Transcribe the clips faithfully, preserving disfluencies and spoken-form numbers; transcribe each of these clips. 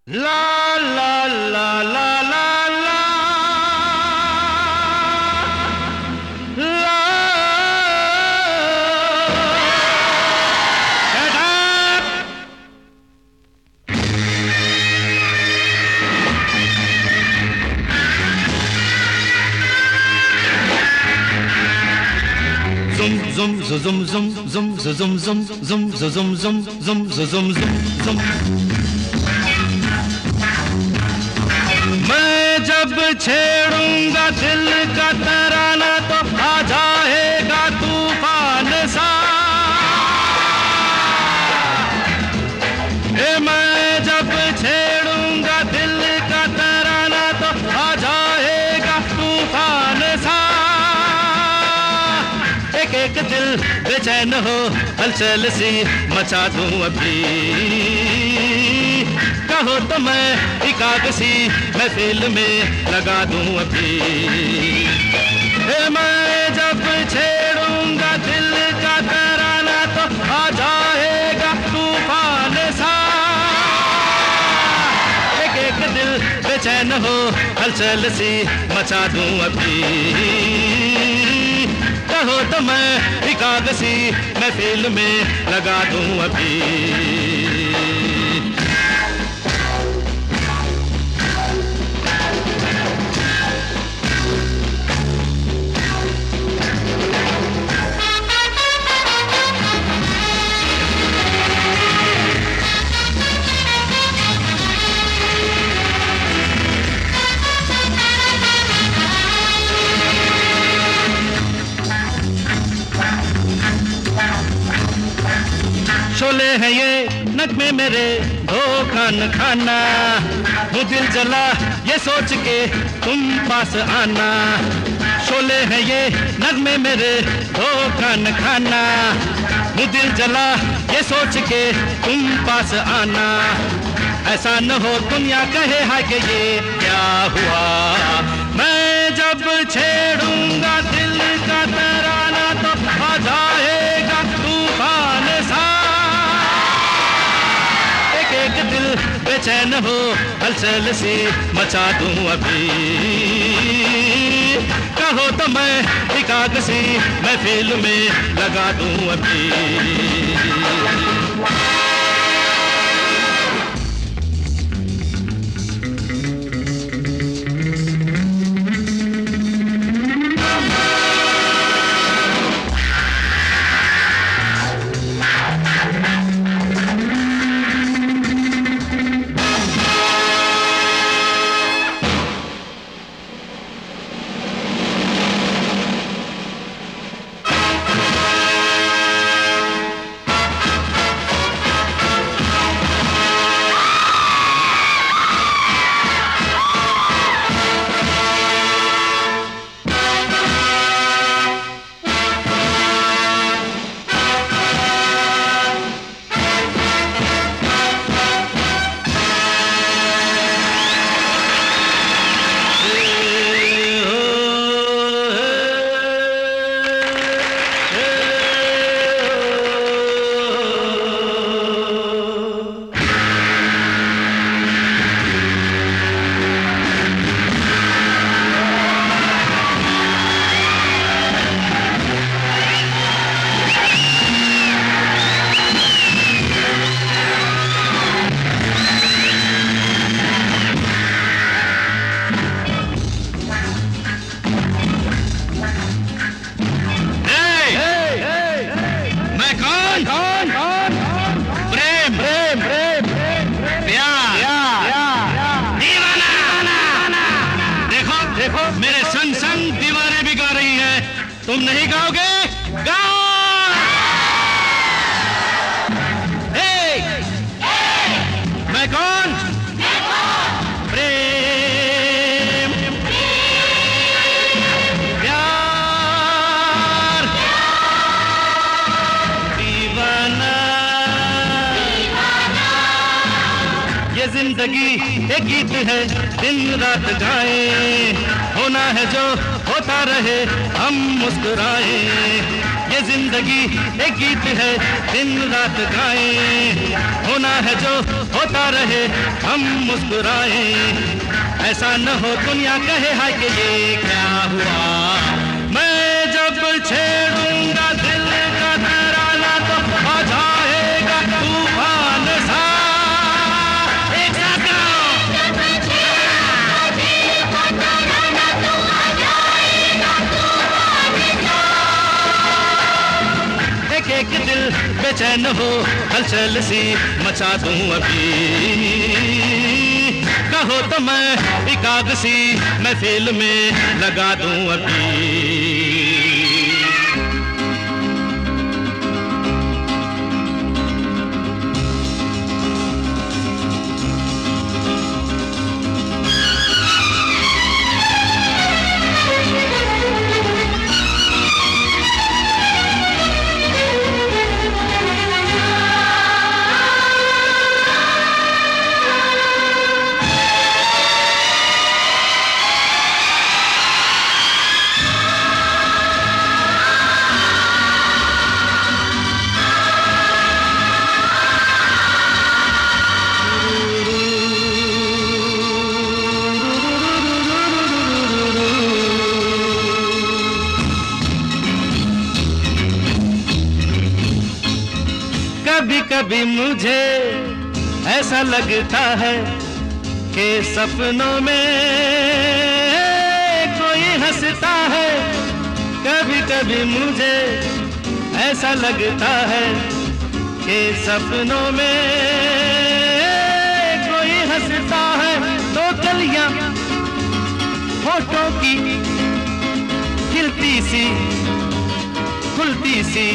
ला ला ला ला ला ला ला Shut up! Zum zum zum zum zum zum zum zum zum zum zum zum zum zum मैं जब छेड़ूंगा दिल का तराना तो आ जाएगा तूफान सा ए मैं जब छेड़ूंगा दिल का तराना तो आ जाएगा तूफान सा एक एक दिल बेचैन हो हलचल सी मचा दूं अभी कहो तो मैं एक आग सी महफिल में लगा दूं अभी ए मैं जब छेड़ूंगा दिल का तराना तो आ जाएगा तूफान सा एक एक दिल बेचैन हो हलचल सी मचा दूं अभी कहो तो मैं एक आग सी महफिल में लगा दूं अभी शोले है ये नगमे मेरे धोखा न खाना हूँ दिल जला ये सोच के तुम पास आना शोले है ये नगमे मेरे धोखा न खाना हूँ दिल जला ये सोच के तुम पास आना ऐसा न हो दुनिया कहे है कि ये क्या हुआ मैं जब छेड़ूंगा दिल का तराना तो आ जाएगा तूफान सा एक दिल बेचैन हो हलचल सी मचा दूं अभी कहो तो मैं एक आग सी महफिल में लगा दूं अभी मेरे संग संग दीवारें भी गा रही हैं तुम नहीं गाओगे गाओ hey! मैं कौन प्रेम प्यार दीवाना ये जिंदगी एक गीत है दिन रात गाएं होना है जो होता रहे हम मुस्कुराएं ये ये जिंदगी एक गीत है दिन रात गाएं, होना है जो होता रहे हम मुस्कुराएं। ऐसा न हो दुनिया कहे हाय कि ये क्या हुआ। मैं जब छेड़ूंगा दिल का तराना तो आ जाएगा तूफान सा। एक साथ एक एक दिल बेचैन हो हलचल सी मचा दूं अभी। कहो तो मैं एक आग सी महफिल में लगा दूं अभी। कभी कभी मुझे ऐसा लगता है कि सपनों में कोई हंसता है। कभी कभी मुझे ऐसा लगता है कि सपनों में कोई हंसता है। तो कलियां होठों की खिलती सी खुलती सी,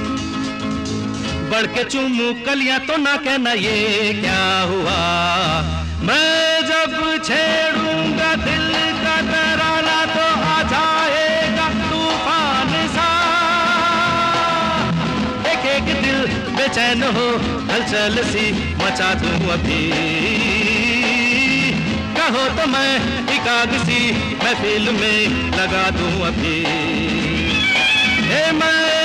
बढ़ के चूमू कलियां तो ना कहना ये क्या हुआ। मैं जब छेड़ूंगा दिल का तराना तो आ जाएगा तूफान सा। एक एक दिल बेचैन हो हलचल सी मचा दूं अभी। कहो तो मैं एक आग सी महफिल में लगा दूं अभी। हे मैं